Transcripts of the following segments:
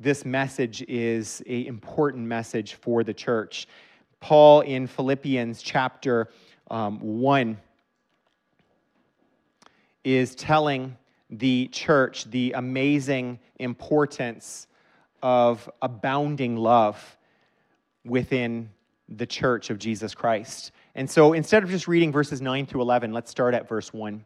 this message is an important message for the church. Paul in Philippians chapter 1 is telling the church the amazing importance of abounding love within the church of Jesus Christ. And so instead of just reading verses 9 through 11, let's start at verse 1.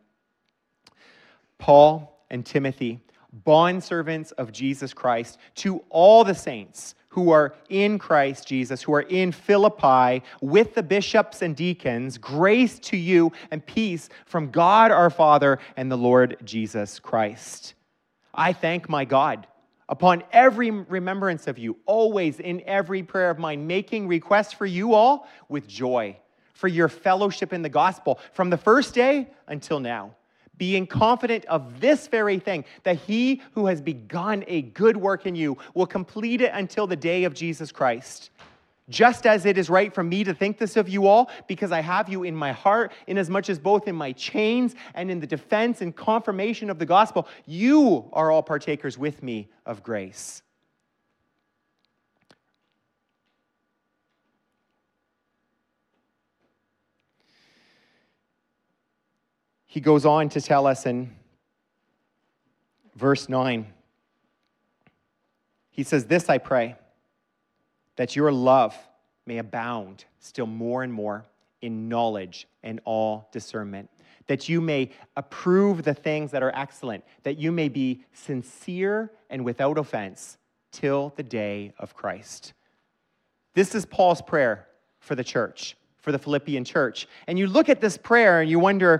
Paul and Timothy, bondservants of Jesus Christ, to all the saints who are in Christ Jesus, who are in Philippi, with the bishops and deacons, grace to you and peace from God our Father and the Lord Jesus Christ. I thank my God upon every remembrance of you, always in every prayer of mine, making requests for you all with joy, for your fellowship in the gospel, from the first day until now, being confident of this very thing, that he who has begun a good work in you will complete it until the day of Jesus Christ. Just as it is right for me to think this of you all, because I have you in my heart, inasmuch as both in my chains and in the defense and confirmation of the gospel, you are all partakers with me of grace. He goes on to tell us in verse 9, he says, "This I pray, that your love may abound still more and more in knowledge and all discernment, that you may approve the things that are excellent, that you may be sincere and without offense till the day of Christ." This is Paul's prayer for the church, for the Philippian church. And you look at this prayer and you wonder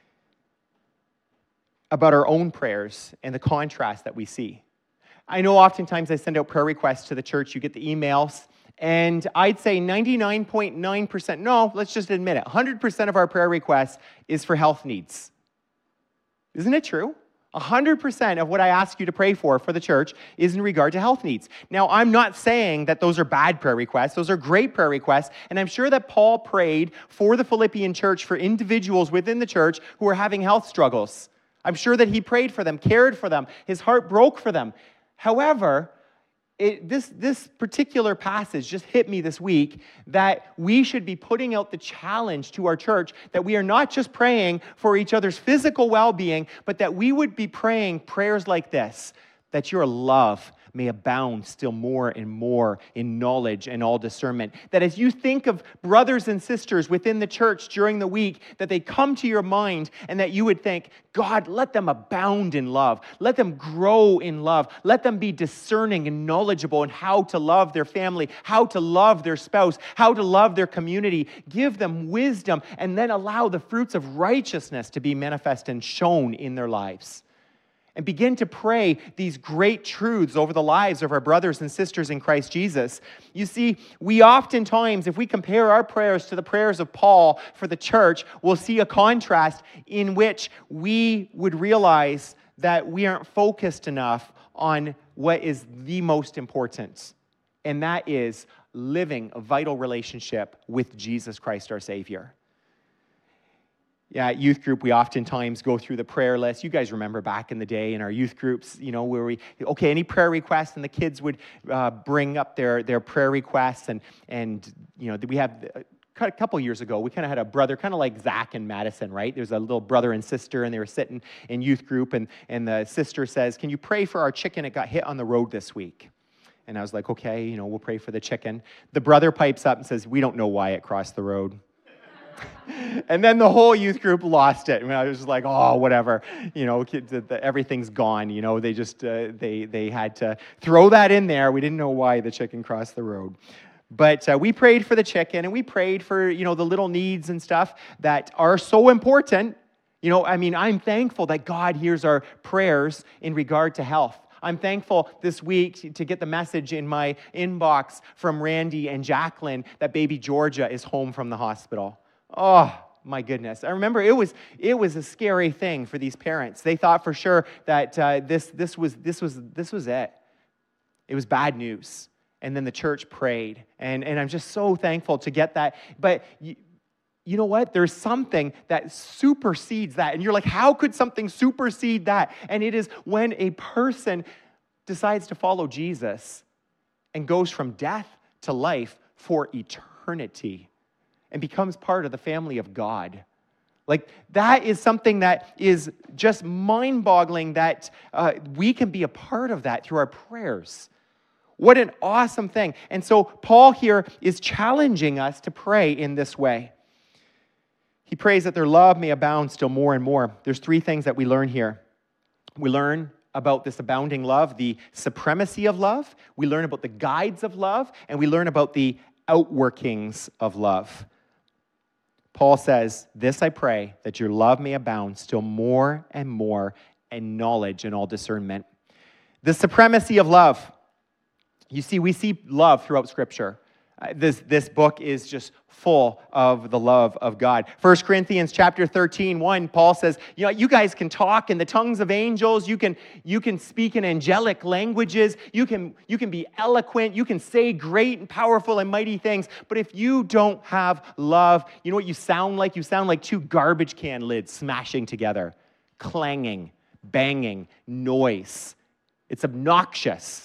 about our own prayers and the contrast that we see. I know oftentimes I send out prayer requests to the church. You get the emails. And I'd say 99.9%, no, let's just admit it, 100% of our prayer requests is for health needs. Isn't it true? 100% of what I ask you to pray for the church is in regard to health needs. Now, I'm not saying that those are bad prayer requests. Those are great prayer requests. And I'm sure that Paul prayed for the Philippian church, for individuals within the church who are having health struggles. I'm sure that he prayed for them, cared for them. His heart broke for them. However, this particular passage just hit me this week that we should be putting out the challenge to our church that we are not just praying for each other's physical well-being, but that we would be praying prayers like this, that your love may abound still more and more in knowledge and all discernment. That as you think of brothers and sisters within the church during the week, that they come to your mind and that you would think, God, let them abound in love. Let them grow in love. Let them be discerning and knowledgeable in how to love their family, how to love their spouse, how to love their community. Give them wisdom and then allow the fruits of righteousness to be manifest and shown in their lives. And begin to pray these great truths over the lives of our brothers and sisters in Christ Jesus. You see, we oftentimes, if we compare our prayers to the prayers of Paul for the church, we'll see a contrast in which we would realize that we aren't focused enough on what is the most important, and that is living a vital relationship with Jesus Christ, our Savior. Yeah, at youth group, we oftentimes go through the prayer list. You guys remember back in the day in our youth groups, where any prayer requests, and the kids would bring up their prayer requests. And we have, a couple years ago, we kind of had a brother, kind of like Zach and Madison, right? There's a little brother and sister, and they were sitting in youth group, and the sister says, "Can you pray for our chicken? It got hit on the road this week." And I was like, okay, we'll pray for the chicken. The brother pipes up and says, "We don't know why it crossed the road." And then the whole youth group lost it. I was just like, oh, whatever. Kids, everything's gone. They just, they had to throw that in there. We didn't know why the chicken crossed the road. But we prayed for the chicken, and we prayed for, the little needs and stuff that are so important. I'm thankful that God hears our prayers in regard to health. I'm thankful this week to get the message in my inbox from Randy and Jacqueline that baby Georgia is home from the hospital. Oh, my goodness. I remember it was a scary thing for these parents. They thought for sure that this was it. It was bad news. And then the church prayed. And I'm just so thankful to get that. But you know what? There's something that supersedes that. And you're like, how could something supersede that? And it is when a person decides to follow Jesus and goes from death to life for eternity and becomes part of the family of God. Like, that is something that is just mind-boggling that we can be a part of that through our prayers. What an awesome thing. And so Paul here is challenging us to pray in this way. He prays that their love may abound still more and more. There's three things that we learn here. We learn about this abounding love, the supremacy of love. We learn about the guides of love, and we learn about the outworkings of love. Paul says, "This I pray, that your love may abound still more and more in knowledge and all discernment." The supremacy of love. You see, we see love throughout Scripture. This book is just full of the love of God. 1 Corinthians chapter 13, 1, Paul says, you guys can talk in the tongues of angels. You can speak in angelic languages. You can be eloquent. You can say great and powerful and mighty things. But if you don't have love, you know what you sound like? You sound like two garbage can lids smashing together, clanging, banging, noise. It's obnoxious.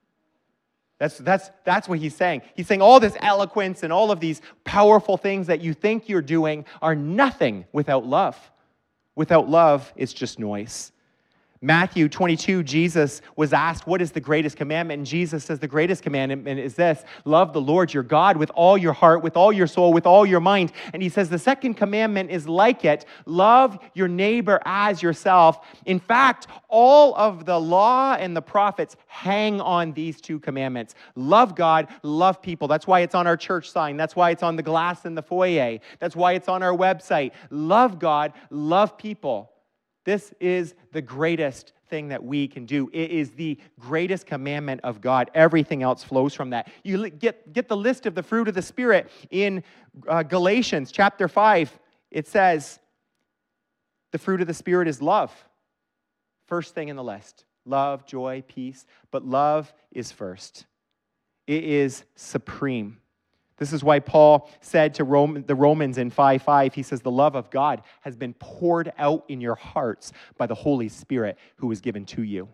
That's what he's saying. He's saying all this eloquence and all of these powerful things that you think you're doing are nothing without love. Without love, it's just noise. Matthew 22, Jesus was asked, what is the greatest commandment? And Jesus says the greatest commandment is this: love the Lord your God with all your heart, with all your soul, with all your mind. And he says the second commandment is like it: love your neighbor as yourself. In fact, all of the law and the prophets hang on these two commandments. Love God, love people. That's why it's on our church sign. That's why it's on the glass in the foyer. That's why it's on our website. Love God, love people. This is the greatest thing that we can do. It is the greatest commandment of God. Everything else flows from that. You get the list of the fruit of the Spirit in Galatians chapter 5. It says the fruit of the Spirit is love. First thing in the list. Love, joy, peace. But love is first. It is supreme. This is why Paul said to the Romans in 5:5, he says, the love of God has been poured out in your hearts by the Holy Spirit who was given to you.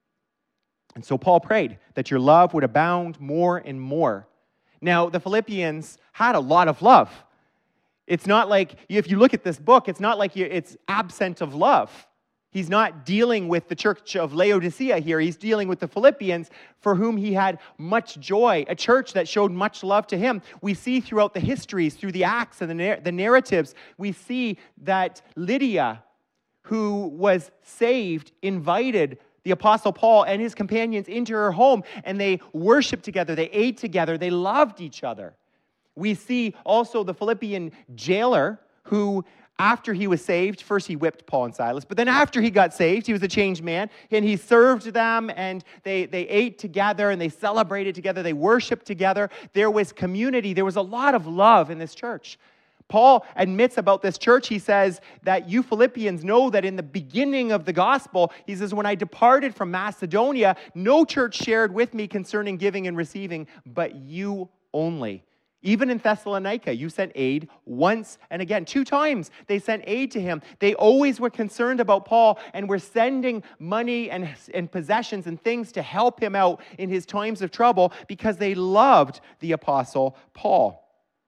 And so Paul prayed that your love would abound more and more. Now, the Philippians had a lot of love. It's not like, if you look at this book, it's not like it's absent of love. He's not dealing with the church of Laodicea here. He's dealing with the Philippians, for whom he had much joy, a church that showed much love to him. We see throughout the histories, through the Acts and the narratives, we see that Lydia, who was saved, invited the Apostle Paul and his companions into her home, and they worshiped together, they ate together, they loved each other. We see also the Philippian jailer who, after he was saved, first he whipped Paul and Silas, but then after he got saved, he was a changed man, and he served them, and they ate together, and they celebrated together, they worshiped together. There was community. There was a lot of love in this church. Paul admits about this church, he says that you Philippians know that in the beginning of the gospel, he says, when I departed from Macedonia, no church shared with me concerning giving and receiving, but you only. Even in Thessalonica, you sent aid once and again. 2 times they sent aid to him. They always were concerned about Paul and were sending money and possessions and things to help him out in his times of trouble because they loved the Apostle Paul.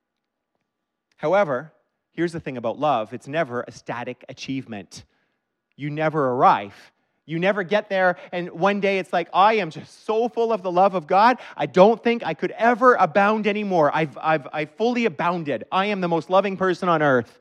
However, here's the thing about love. It's never a static achievement. You never arrive. You never get there, and one day it's like, I am just so full of the love of God, I don't think I could ever abound anymore. I've fully abounded. I am the most loving person on earth.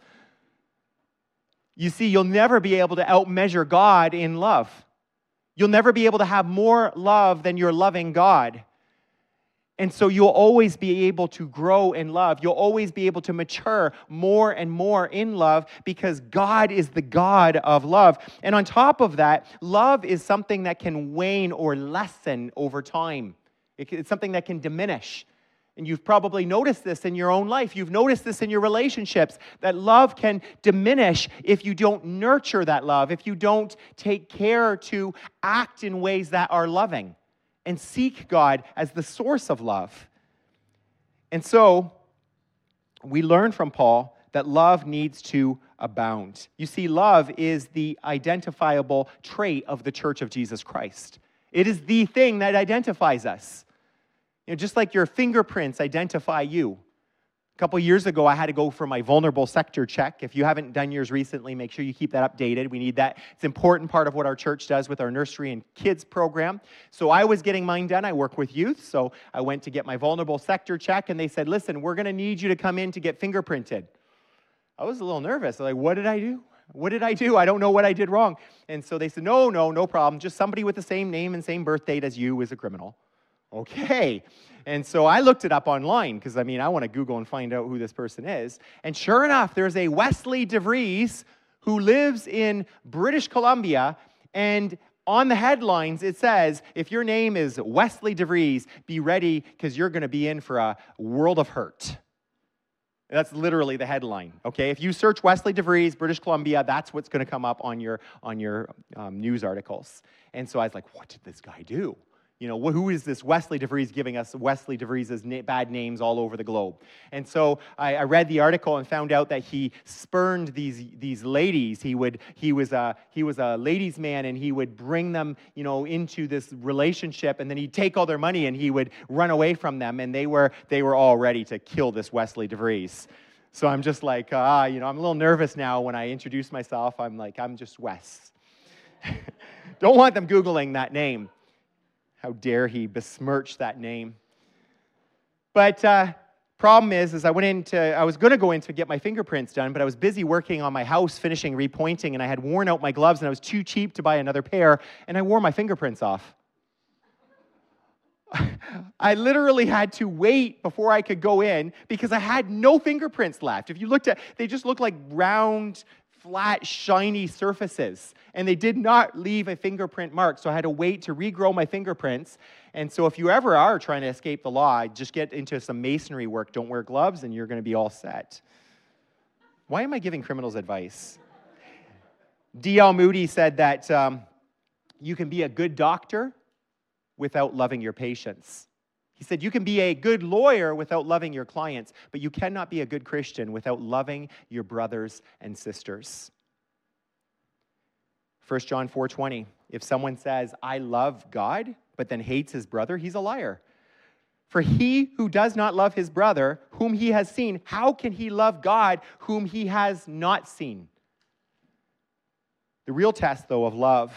You see, you'll never be able to outmeasure God in love. You'll never be able to have more love than your loving God. And so you'll always be able to grow in love. You'll always be able to mature more and more in love because God is the God of love. And on top of that, love is something that can wane or lessen over time. It's something that can diminish. And you've probably noticed this in your own life. You've noticed this in your relationships, that love can diminish if you don't nurture that love, if you don't take care to act in ways that are loving and seek God as the source of love. And so, we learn from Paul that love needs to abound. You see, love is the identifiable trait of the Church of Jesus Christ. It is the thing that identifies us. Just like your fingerprints identify you. A couple years ago, I had to go for my vulnerable sector check. If you haven't done yours recently, make sure you keep that updated. We need that. It's an important part of what our church does with our nursery and kids program. So I was getting mine done. I work with youth, so I went to get my vulnerable sector check, and they said, listen, we're going to need you to come in to get fingerprinted. I was a little nervous. Like, what did I do? What did I do? I don't know what I did wrong. And so they said, no problem. Just somebody with the same name and same birth date as you is a criminal. Okay. And so I looked it up online because, I want to Google and find out who this person is. And sure enough, there's a Wesley DeVries who lives in British Columbia. And on the headlines, it says, if your name is Wesley DeVries, be ready because you're going to be in for a world of hurt. That's literally the headline, okay? If you search Wesley DeVries, British Columbia, that's what's going to come up on your news articles. And so I was like, what did this guy do? Who is this Wesley DeVries giving us Wesley DeVries' bad names all over the globe? And so I read the article and found out that he spurned these ladies. He was a ladies' man, and he would bring them, into this relationship, and then he'd take all their money and he would run away from them, and they were all ready to kill this Wesley DeVries. So I'm just like, I'm a little nervous now when I introduce myself. I'm like, I'm just Wes. Don't want them Googling that name. How dare he besmirch that name? But problem is I was going to go in to get my fingerprints done, but I was busy working on my house, finishing repointing, and I had worn out my gloves, and I was too cheap to buy another pair, and I wore my fingerprints off. I literally had to wait before I could go in because I had no fingerprints left. If you looked at, they just looked like round, flat, shiny surfaces, and they did not leave a fingerprint mark, so I had to wait to regrow my fingerprints. And so if you ever are trying to escape the law, just get into some masonry work, don't wear gloves, and you're going to be all set. Why am I giving criminals advice? D.L. Moody said that you can be a good doctor without loving your patients. He said, you can be a good lawyer without loving your clients, but you cannot be a good Christian without loving your brothers and sisters. 1 John 4:20, if someone says, I love God, but then hates his brother, he's a liar. For he who does not love his brother, whom he has seen, how can he love God, whom he has not seen? The real test, though, of love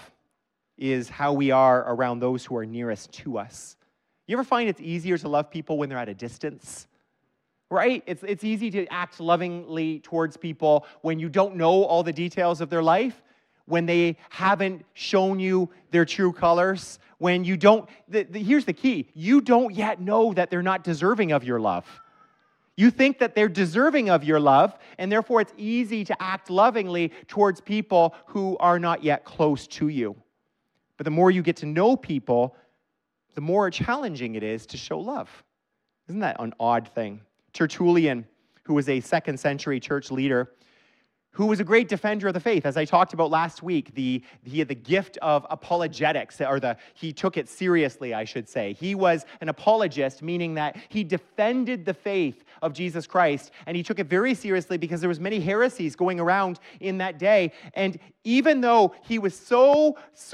is how we are around those who are nearest to us. You ever find it's easier to love people when they're at a distance? Right? It's easy to act lovingly towards people when you don't know all the details of their life, when they haven't shown you their true colors, when you don't, here's the key, you don't yet know that they're not deserving of your love. You think that they're deserving of your love, and therefore it's easy to act lovingly towards people who are not yet close to you. But the more you get to know people, the more challenging it is to show love. Isn't that an odd thing? Tertullian, who was a 2nd century church leader, who was a great defender of the faith. As I talked about last week, he had the gift of apologetics, he took it seriously, I should say. He was an apologist, meaning that he defended the faith of Jesus Christ, and he took it very seriously because there was many heresies going around in that day. And even though he was so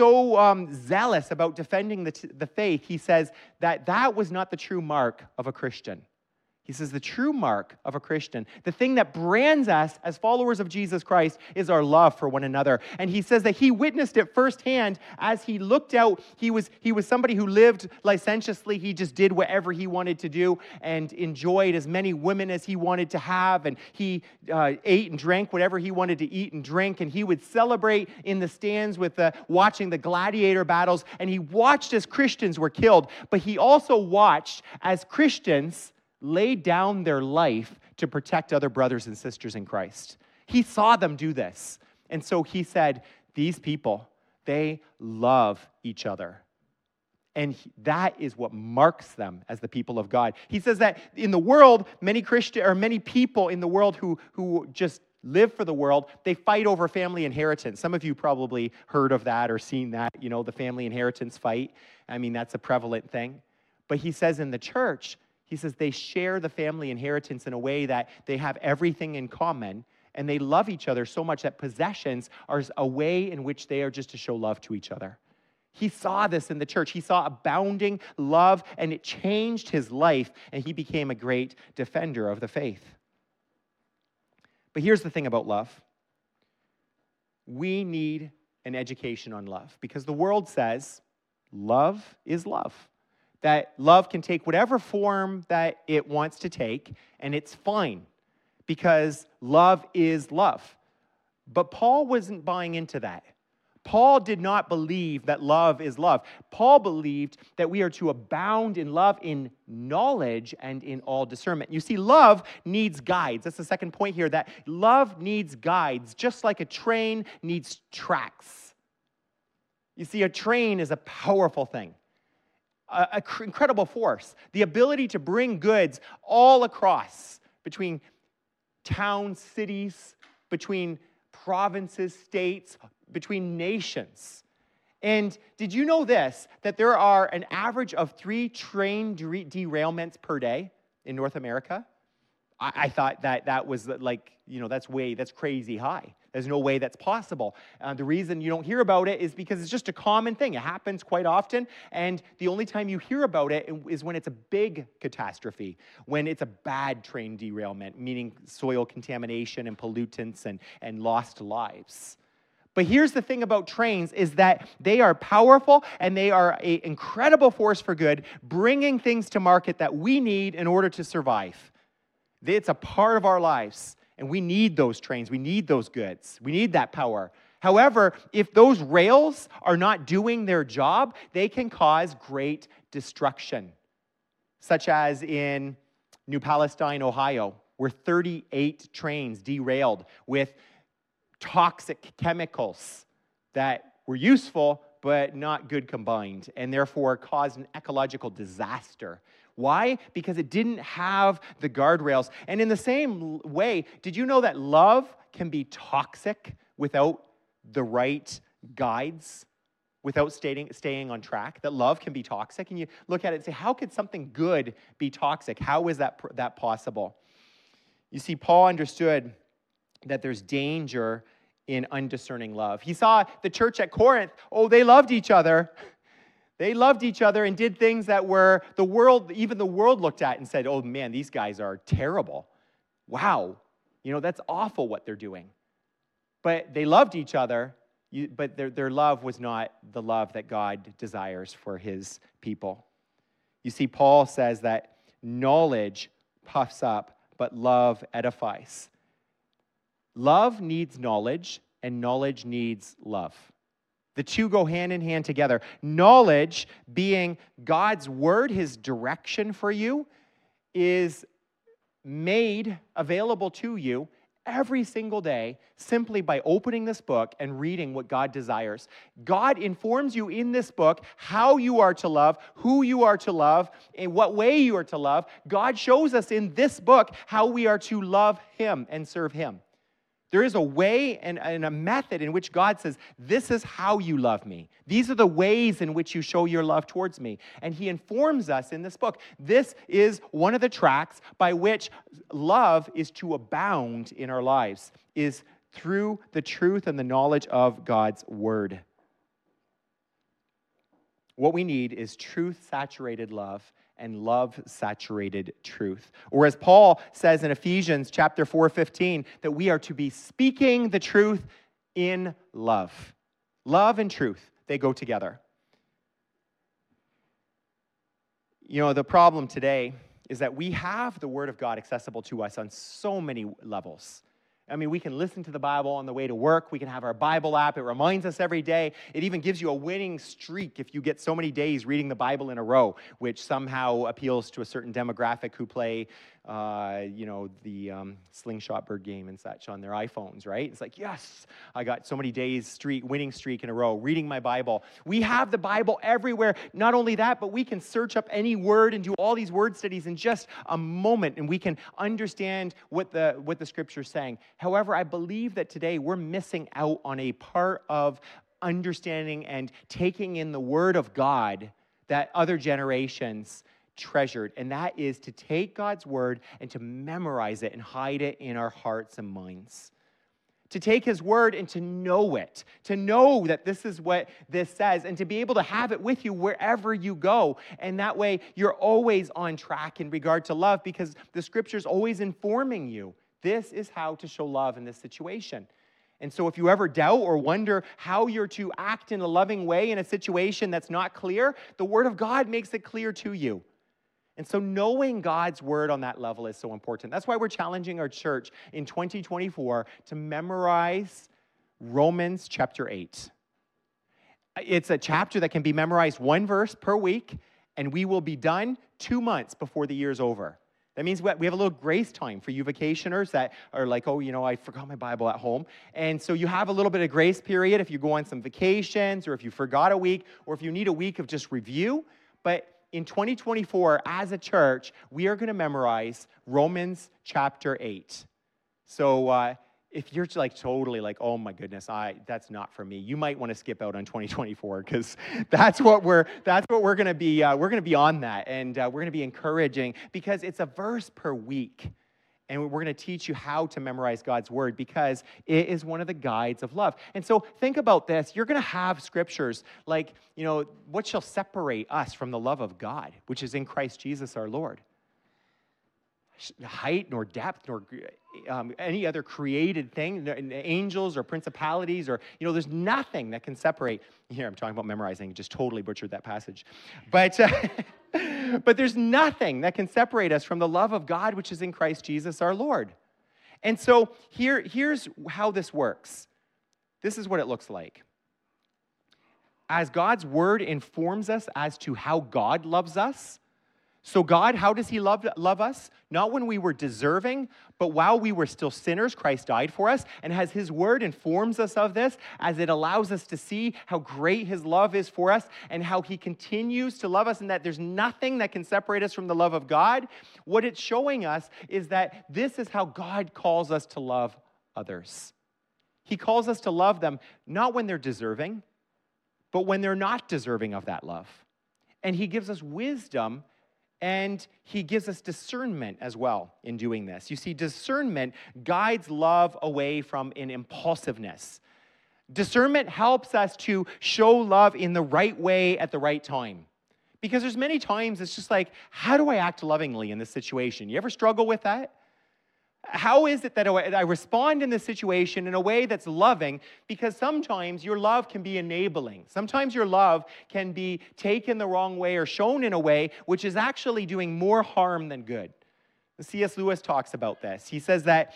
zealous about defending the faith, he says that was not the true mark of a Christian. He says the true mark of a Christian, the thing that brands us as followers of Jesus Christ, is our love for one another. And he says that he witnessed it firsthand as he looked out. He was somebody who lived licentiously. He just did whatever he wanted to do and enjoyed as many women as he wanted to have. And he ate and drank whatever he wanted to eat and drink. And he would celebrate in the stands with watching the gladiator battles. And he watched as Christians were killed. But he also watched as Christians laid down their life to protect other brothers and sisters in Christ. He saw them do this. And so he said, these people, they love each other. And that is what marks them as the people of God. He says that in the world, many people in the world who just live for the world, they fight over family inheritance. Some of you probably heard of that or seen that, the family inheritance fight. That's a prevalent thing. But he says in the church, he says they share the family inheritance in a way that they have everything in common, and they love each other so much that possessions are a way in which they are just to show love to each other. He saw this in the church. He saw abounding love, and it changed his life, and he became a great defender of the faith. But here's the thing about love. We need an education on love, because the world says love is love. That love can take whatever form that it wants to take, and it's fine, because love is love. But Paul wasn't buying into that. Paul did not believe that love is love. Paul believed that we are to abound in love, in knowledge, and in all discernment. You see, love needs guides. That's the second point here, that love needs guides, just like a train needs tracks. You see, a train is a powerful thing, an incredible force. The ability to bring goods all across, between towns, cities, between provinces, states, between nations. And did you know this, that there are an average of 3 train derailments per day in North America? I thought that was like, that's crazy high. There's no way that's possible. The reason you don't hear about it is because it's just a common thing. It happens quite often, and the only time you hear about it is when it's a big catastrophe, when it's a bad train derailment, meaning soil contamination and pollutants and lost lives. But here's the thing about trains, is that they are powerful and they are an incredible force for good, bringing things to market that we need in order to survive. It's a part of our lives, and we need those trains. We need those goods. We need that power. However, if those rails are not doing their job, they can cause great destruction, such as in New Palestine, Ohio, where 38 trains derailed with toxic chemicals that were useful but not good combined, and therefore caused an ecological disaster. Why? Because it didn't have the guardrails. And in the same way, did you know that love can be toxic without the right guides, without staying on track? That love can be toxic, and you look at it and say, how could something good be toxic? How is that possible? You see, Paul understood that there's danger in undiscerning love. He saw the church at Corinth, they loved each other. They loved each other and did things that were even the world looked at and said, oh man, these guys are terrible. Wow, that's awful what they're doing. But they loved each other, but their love was not the love that God desires for his people. You see, Paul says that knowledge puffs up, but love edifies. Love needs knowledge, and knowledge needs love. The two go hand in hand together. Knowledge, being God's word, his direction for you, is made available to you every single day simply by opening this book and reading what God desires. God informs you in this book how you are to love, who you are to love, in what way you are to love. God shows us in this book how we are to love him and serve him. There is a way and a method in which God says, this is how you love me. These are the ways in which you show your love towards me. And he informs us in this book. This is one of the tracks by which love is to abound in our lives, is through the truth and the knowledge of God's word. What we need is truth-saturated love and love-saturated truth. Or as Paul says in Ephesians chapter 4:15, that we are to be speaking the truth in love. Love and truth, they go together. The problem today is that we have the Word of God accessible to us on so many levels. I mean, we can listen to the Bible on the way to work. We can have our Bible app. It reminds us every day. It even gives you a winning streak if you get so many days reading the Bible in a row, which somehow appeals to a certain demographic who play, the Slingshot Bird game and such on their iPhones, right? It's like, yes, I got so many days winning streak in a row, reading my Bible. We have the Bible everywhere. Not only that, but we can search up any word and do all these word studies in just a moment, and we can understand what the Scripture's saying. However, I believe that today we're missing out on a part of understanding and taking in the Word of God that other generations treasured, and that is to take God's Word and to memorize it and hide it in our hearts and minds. to take his word and to know it, to know that this is what this says, and to be able to have it with you wherever you go. And that way, you're always on track in regard to love, because the scripture's always informing you. This is how to show love in this situation. And so if you ever doubt or wonder how you're to act in a loving way in a situation that's not clear, the Word of God makes it clear to you. And so knowing God's Word on that level is so important. That's why we're challenging our church in 2024 to memorize Romans chapter 8. It's a chapter that can be memorized one verse per week, and we will be done 2 months before the year's over. That means we have a little grace time for you vacationers that are like, oh, I forgot my Bible at home. And so you have a little bit of grace period if you go on some vacations, or if you forgot a week, or if you need a week of just review. But in 2024, as a church, we are going to memorize Romans chapter 8. So if you're like totally like, oh my goodness, that's not for me, you might want to skip out on 2024, because that's what we're going to be. We're going to be on that, and we're going to be encouraging, because it's a verse per week, and we're going to teach you how to memorize God's word, because it is one of the guides of love. And so think about this: you're going to have scriptures like, what shall separate us from the love of God, which is in Christ Jesus our Lord? Height, nor depth, nor any other created thing, angels or principalities, or, there's nothing that can separate. Here, I'm talking about memorizing, just totally butchered that passage. But, but there's nothing that can separate us from the love of God, which is in Christ Jesus our Lord. And so here's how this works. This is what it looks like. As God's word informs us as to how God loves us. So God, how does he love us? Not when we were deserving, but while we were still sinners, Christ died for us. And as his word informs us of this, as it allows us to see how great his love is for us, and how he continues to love us, and that there's nothing that can separate us from the love of God, what it's showing us is that this is how God calls us to love others. He calls us to love them not when they're deserving, but when they're not deserving of that love. And he gives us wisdom, and he gives us discernment as well in doing this. You see, discernment guides love away from an impulsiveness. Discernment helps us to show love in the right way at the right time. Because there's many times it's just like, how do I act lovingly in this situation? You ever struggle with that? How is it that I respond in this situation in a way that's loving? Because sometimes your love can be enabling. Sometimes your love can be taken the wrong way or shown in a way which is actually doing more harm than good. C.S. Lewis talks about this. He says that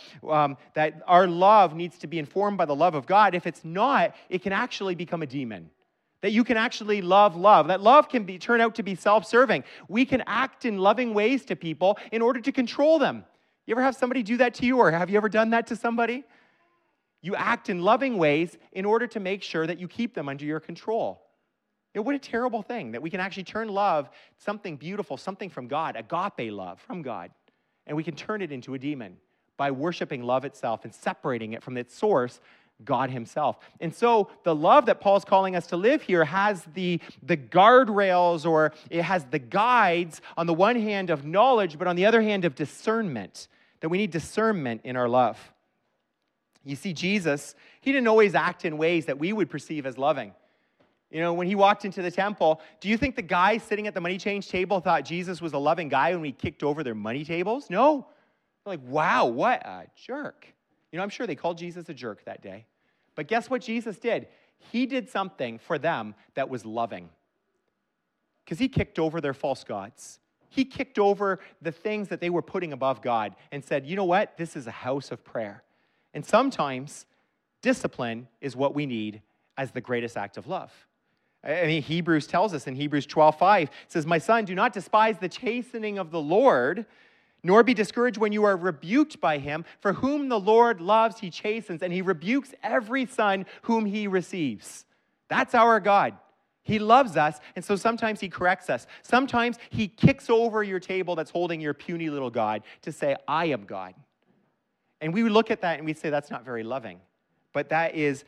our love needs to be informed by the love of God. If it's not, it can actually become a demon. That you can actually love. That love can turn out to be self-serving. We can act in loving ways to people in order to control them. You ever have somebody do that to you, or have you ever done that to somebody? You act in loving ways in order to make sure that you keep them under your control. What a terrible thing that we can actually turn love, something beautiful, something from God, agape love from God, and we can turn it into a demon by worshiping love itself and separating it from its source, God himself. And so the love that Paul's calling us to live here has the guardrails, or it has the guides on the one hand of knowledge, but on the other hand of discernment. That we need discernment in our love. You see, Jesus, he didn't always act in ways that we would perceive as loving. When he walked into the temple, do you think the guy sitting at the money change table thought Jesus was a loving guy when he kicked over their money tables? No. They're like, wow, what a jerk. I'm sure they called Jesus a jerk that day. But guess what Jesus did? He did something for them that was loving. Because he kicked over their false gods. He kicked over the things that they were putting above God and said, you know what? This is a house of prayer. And sometimes discipline is what we need as the greatest act of love. Hebrews tells us in Hebrews 12:5, it says, my son, do not despise the chastening of the Lord, nor be discouraged when you are rebuked by him. For whom the Lord loves, he chastens, and he rebukes every son whom he receives. That's our God. He loves us, and so sometimes he corrects us. Sometimes he kicks over your table that's holding your puny little God to say, I am God. And we would look at that and we'd say, that's not very loving. But that is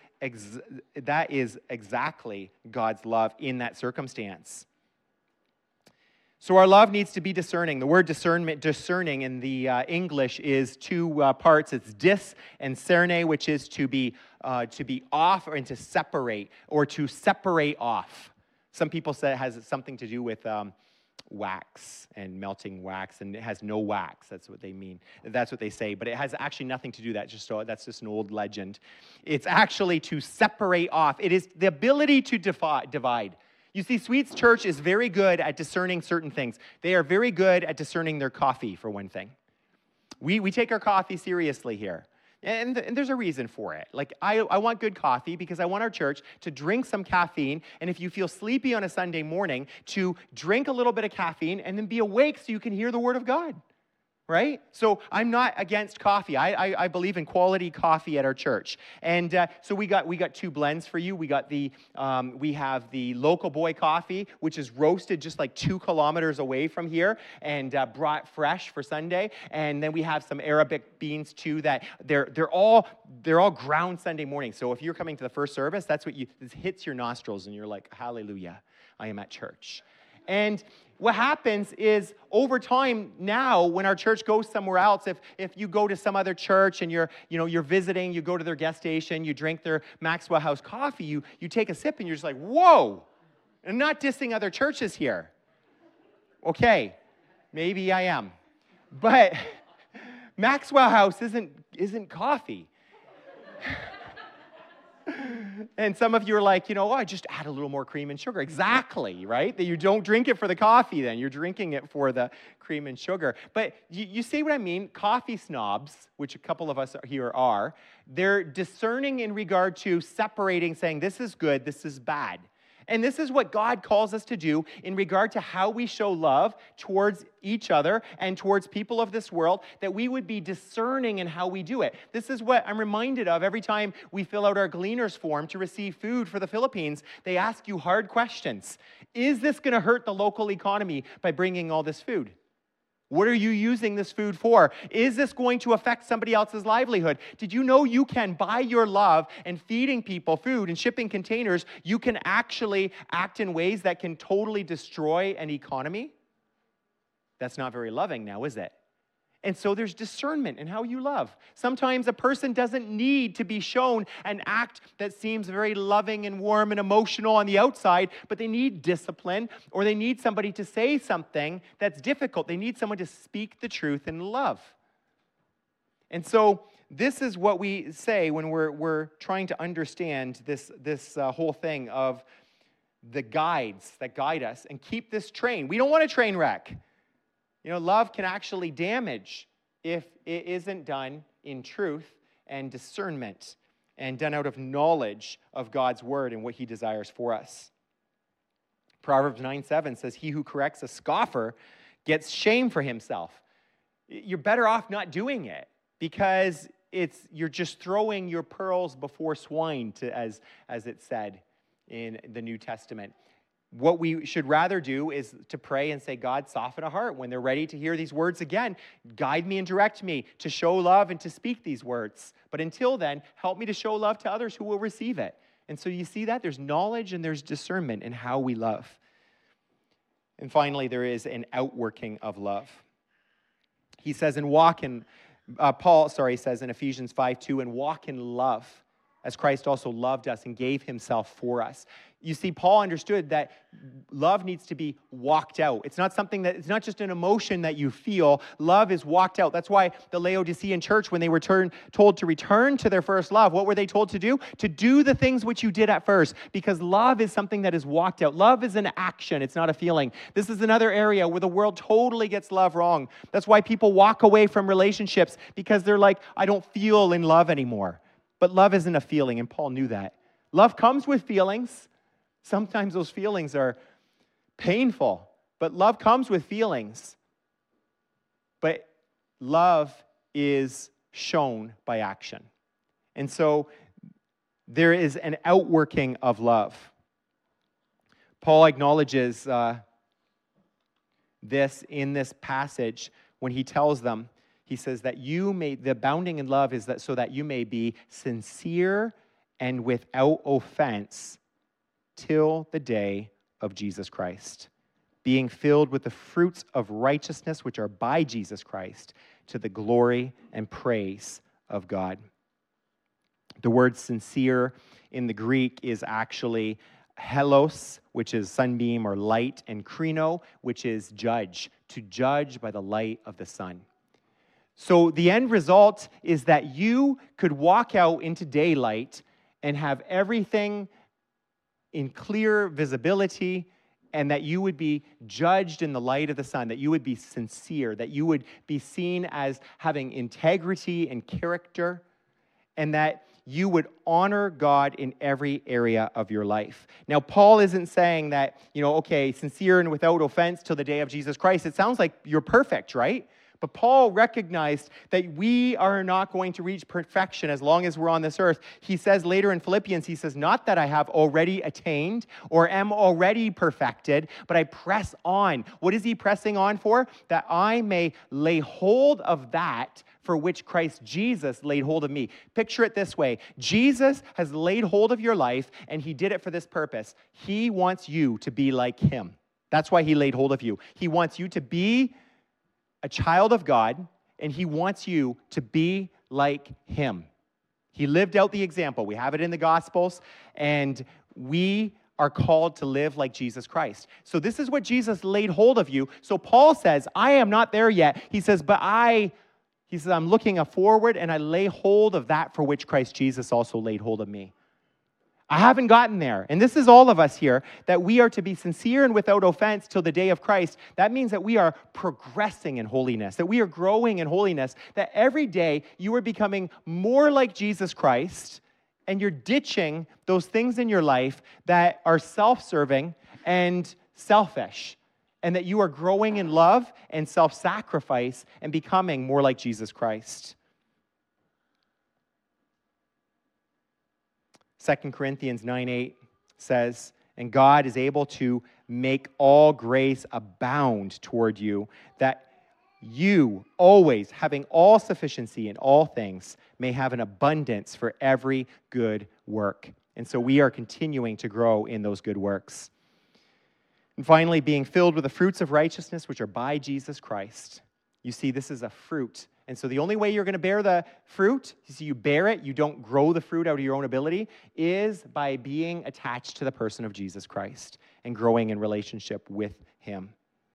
exactly God's love in that circumstance. So our love needs to be discerning. The word discerning in the English is two parts. It's dis and cerne, which is to be off and to separate, or to separate off. Some people say it has something to do with wax and melting wax, and it has no wax. That's what they mean. That's what they say. But it has actually nothing to do that. That's just an old legend. It's actually to separate off. It is the ability to divide. You see, Sweets Church is very good at discerning certain things. They are very good at discerning their coffee, for one thing. We take our coffee seriously here. And there's a reason for it. Like, I want good coffee because I want our church to drink some caffeine. And if you feel sleepy on a Sunday morning, to drink a little bit of caffeine and then be awake so you can hear the Word of God. Right? So I'm not against coffee. I believe in quality coffee at our church. And so we got two blends for you. We have the Local Boy coffee, which is roasted just like 2 kilometers away from here and brought fresh for Sunday. And then we have some Arabic beans too that they're all ground Sunday morning. So if you're coming to the first service, that's what this hits your nostrils and you're like, hallelujah, I am at church. And what happens is over time now, when our church goes somewhere else, if you go to some other church and you're visiting, you go to their guest station, you drink their Maxwell House coffee, you take a sip and you're just like, whoa, I'm not dissing other churches here. Okay, maybe I am. But Maxwell House isn't coffee. And some of you are like, I just add a little more cream and sugar. Exactly, right? That you don't drink it for the coffee then. You're drinking it for the cream and sugar. But you see what I mean? Coffee snobs, which a couple of us here are, they're discerning in regard to separating, saying this is good, this is bad. And this is what God calls us to do in regard to how we show love towards each other and towards people of this world, that we would be discerning in how we do it. This is what I'm reminded of every time we fill out our Gleaners form to receive food for the Philippines. They ask you hard questions. Is this going to hurt the local economy by bringing all this food? What are you using this food for? Is this going to affect somebody else's livelihood? Did you know you can, by your love and feeding people food and shipping containers, you can actually act in ways that can totally destroy an economy? That's not very loving now, is it? And so there's discernment in how you love. Sometimes a person doesn't need to be shown an act that seems very loving and warm and emotional on the outside, but they need discipline, or they need somebody to say something that's difficult. They need someone to speak the truth in love. And so this is what we say when we're trying to understand this whole thing of the guides that guide us and keep this train. We don't want a train wreck. Love can actually damage if it isn't done in truth and discernment and done out of knowledge of God's word and what he desires for us. Proverbs 9:7 says, "He who corrects a scoffer gets shame for himself." You're better off not doing it because you're just throwing your pearls before swine, as it said in the New Testament. What we should rather do is to pray and say, God, soften a heart when they're ready to hear these words again. Guide me and direct me to show love and to speak these words. But until then, help me to show love to others who will receive it. And so you see that? There's knowledge and there's discernment in how we love. And finally, there is an outworking of love. He says, Paul says in Ephesians 5:2, and walk in love, as Christ also loved us and gave himself for us. You see, Paul understood that love needs to be walked out. It's not it's not just an emotion that you feel. Love is walked out. That's why the Laodicean church, when they were told to return to their first love, what were they told to do? To do the things which you did at first, because love is something that is walked out. Love is an action. It's not a feeling. This is another area where the world totally gets love wrong. That's why people walk away from relationships, because they're like, I don't feel in love anymore. But love isn't a feeling, and Paul knew that. Love comes with feelings. Sometimes those feelings are painful, but love comes with feelings. But love is shown by action. And so there is an outworking of love. Paul acknowledges this in this passage when he tells them, he says that the abounding in love is that so that you may be sincere and without offense till the day of Jesus Christ. being filled with the fruits of righteousness which are by Jesus Christ, to the glory and praise of God. The word sincere in the Greek is actually helos, which is sunbeam or light, and krino, which is judge, to judge by the light of the sun. So the end result is that you could walk out into daylight and have everything in clear visibility, and that you would be judged in the light of the sun, that you would be sincere, that you would be seen as having integrity and character, and that you would honor God in every area of your life. Now, Paul isn't saying that, okay, sincere and without offense till the day of Jesus Christ. It sounds like you're perfect, right? But Paul recognized that we are not going to reach perfection as long as we're on this earth. He says later in Philippians, he says, not that I have already attained or am already perfected, but I press on. What is he pressing on for? That I may lay hold of that for which Christ Jesus laid hold of me. Picture it this way. Jesus has laid hold of your life, and he did it for this purpose. He wants you to be like him. That's why he laid hold of you. He wants you to be a child of God, and he wants you to be like him. He lived out the example. We have it in the Gospels, and we are called to live like Jesus Christ. So this is what Jesus laid hold of you. So Paul says, I am not there yet. He says, I'm looking forward, and I lay hold of that for which Christ Jesus also laid hold of me. I haven't gotten there. And this is all of us here, that we are to be sincere and without offense till the day of Christ. That means that we are progressing in holiness, that we are growing in holiness, that every day you are becoming more like Jesus Christ, and you're ditching those things in your life that are self-serving and selfish, and that you are growing in love and self-sacrifice and becoming more like Jesus Christ. 2 Corinthians 9:8 says, and God is able to make all grace abound toward you, that you, always having all sufficiency in all things, may have an abundance for every good work. And so we are continuing to grow in those good works. And finally, being filled with the fruits of righteousness, which are by Jesus Christ. You see, this is a fruit. And so the only way you're going to bear the fruit, you bear it, you don't grow the fruit out of your own ability, is by being attached to the person of Jesus Christ and growing in relationship with him.